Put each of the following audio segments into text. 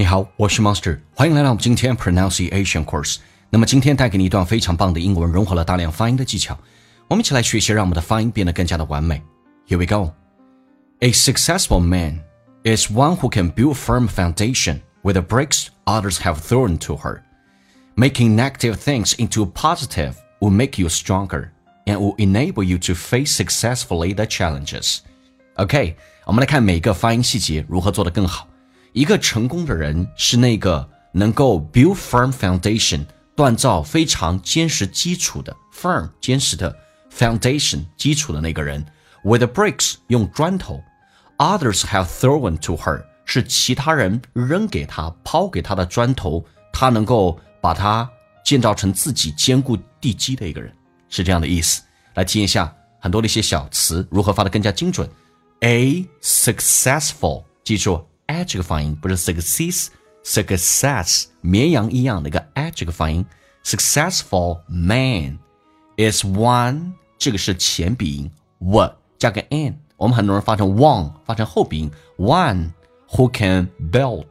你好，我是 Monster， 欢迎来到我们今天 Pronunciation Course。那么今天带给你一段非常棒的英文，融合了大量发音的技巧。我们一起来学习，让我们的发音变得更加的完美。Here we go. A successful man is one who can build firm foundation with the bricks others have thrown to her. Making negative things into positive will make you stronger and will enable you to face successfully the challenges. OK, 我们来看每个发音细节如何做得更好。一个成功的人是那个能够 build firm foundation 锻造非常坚实基础的 firm 坚实的 foundation 基础的那个人 with the bricks 用砖头 others have thrown to her 是其他人扔给他抛给他的砖头他能够把它建造成自己坚固地基的一个人是这样的意思来体验一下很多的一些小词如何发得更加精准 A successful 记住这个发音不是 success 绵羊一样的一个这个发音 successful man is one 这个是前鼻音 w 加个 n 我们很多人发成 one 发成后鼻音 one who can build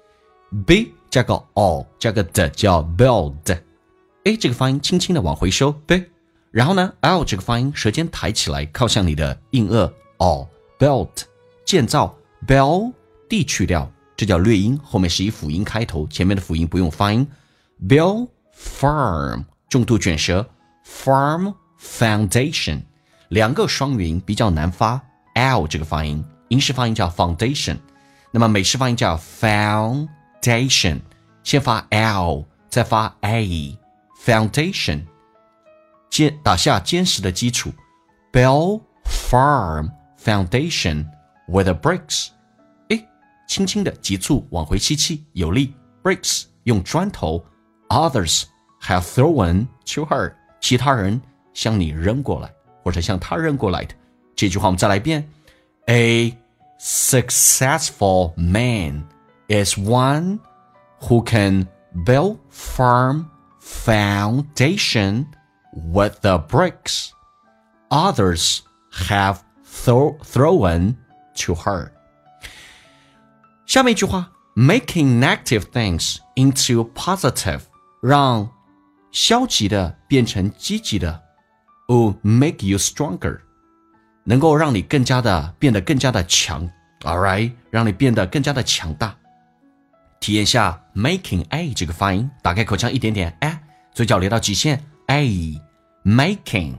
b 加个 o 加个的叫 build a 这个发音轻轻的往回收 b 然后呢 l 这个发音舌尖抬起来靠向你的硬腭 o build 建造 build D 去掉这叫略音后面是以辅音开头前面的辅音不用发音 build firm 重度卷舌 firm foundation 两个双元音比较难发 L 这个发音英式发音叫 foundation 那么美式发音叫 foundation 先发 L 再发 A foundation 打下坚实的基础 build firm foundation with the bricks轻轻的急促往回吸气有力 bricks 用砖头 others have thrown to her 其他人向你扔过来或者向他扔过来的这句话我们再来一遍 A successful man is one who can build firm foundation with the bricks others have thrown to her下面一句话 making negative things into positive 让消极的变成积极的 will make you stronger 能够让你变得更加的强 alright 让你变得更加的强大体验下 making a 这个发音打开口腔一点点嘴角咧到极限 a making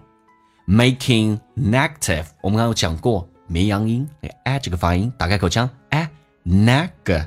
negative 我们刚刚有讲过绵羊音这个发音打开口腔negative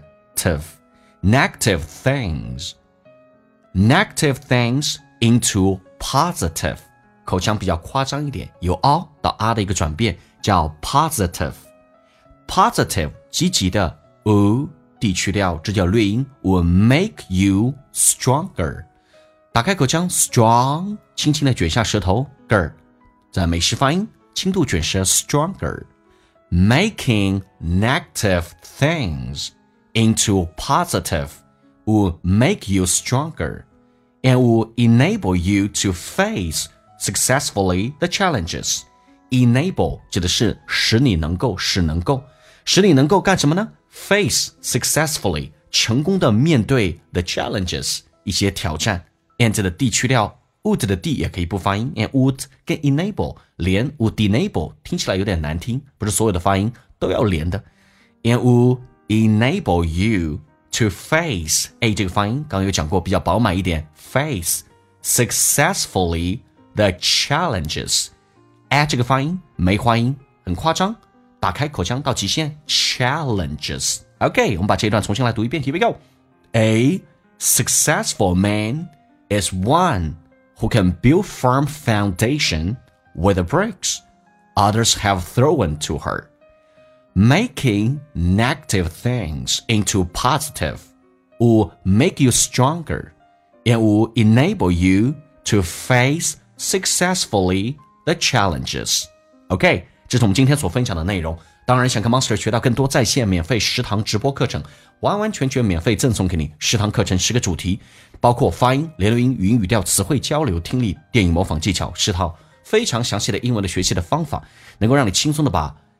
things into positive 口腔比较夸张一点由 a 到 a 的一个转变叫 positive 积极的 D 去掉这叫略音 will make you stronger 打开口腔 strong 轻轻的卷下舌头 在美式发音轻度卷舌 stronger Making negative things into positive will make you stronger and will enable you to face successfully the challenges. Enable 指的是使你能够干什么呢 Face successfully 成功的面对 the challenges 一些挑战 and 的 D 去掉would 的 D 也可以不发音 and would 跟 enable 连 would enable 听起来有点难听不是所有的发音都要连的 and would enable you to face A 这个发音刚刚有讲过比较饱满一点 face successfully the challenges A 这个发音没发音很夸张打开口腔到极限 challenges OK 我们把这一段重新来读一遍 Here we go A successful man is one who can build firm foundation with the bricks others have thrown to her. Making negative things into positive will make you stronger and will enable you to face successfully the challenges. OK, 这是我们今天所分享的内容。当然想跟 Monster 学到更多在线免费10堂直播课程，完完全全免费赠送给你10堂课程10个主题，包括发音、联络音、语音语调、词汇交流、听力、电影模仿技巧10套非常详细的英文的学习的方法，能够让你轻松的把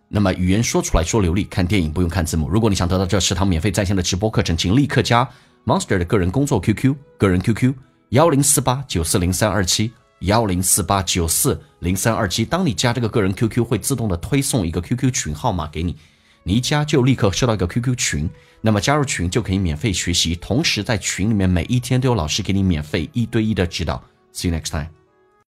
那么语言说出来说流利，看电影不用看字幕。如果你想得到这10堂免费在线的直播课程，请立刻加 Monster 的个人工作 QQ， 个人 QQ 1048940327 1048940327。当你加这个个人 QQ， 会自动的推送一个 QQ 群号码给你，你一加就立刻收到一个 QQ 群。那么加入群就可以免费学习，同时在群里面每一天都有老师给你免费1对1的指导。See you next time.